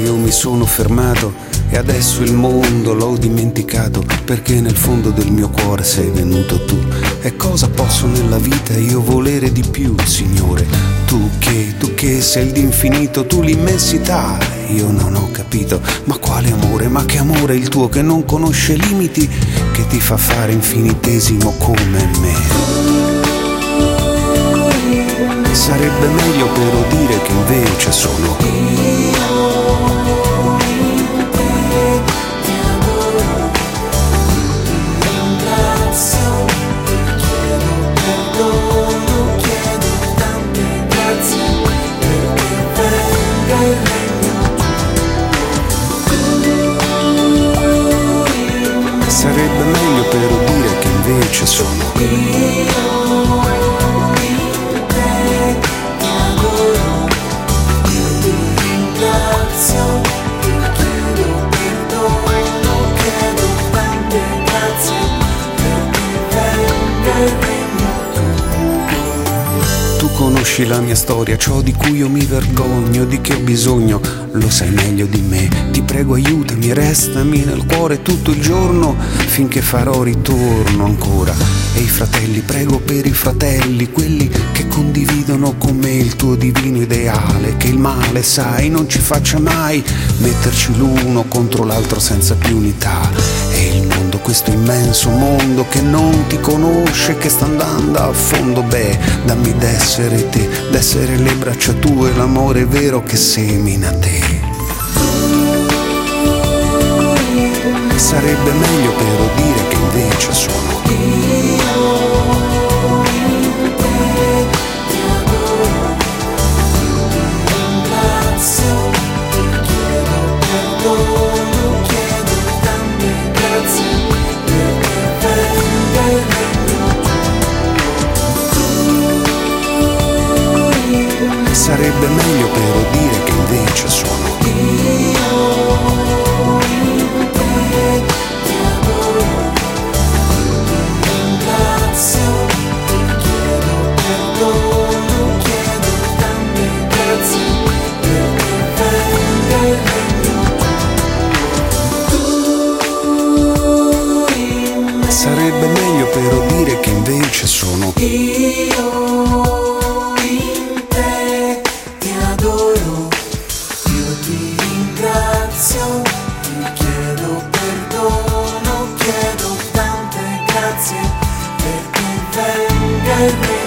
io mi sono fermato e adesso il mondo l'ho dimenticato, perché nel fondo del mio cuore sei venuto tu. E cosa posso nella vita io volere di più, Signore? Tu che sei l'infinito, tu l'immensità. Io non ho capito, ma quale amore, ma che amore il tuo che non conosce limiti, che ti fa fare infinitesimo come me. Sarebbe meglio però dire che invece sono sarebbe meglio però dire che invece sono conosci la mia storia, ciò di cui io mi vergogno, di che ho bisogno, lo sai meglio di me. Ti prego aiutami, restami nel cuore tutto il giorno, finché farò ritorno ancora. E i fratelli, prego per i fratelli, quelli che condividono con me il tuo divino ideale, che il male, sai, non ci faccia mai metterci l'uno contro l'altro senza più unità. E il mondo, questo immenso mondo che non ti conosce, che sta andando a fondo, beh, dammi d'essere te, d'essere le braccia tue, l'amore vero che semina te. Sarebbe meglio però dire che invece sono sarebbe meglio però dire che invece sono sarebbe meglio però dire che invece sono Chiedo tante grazie perché venga il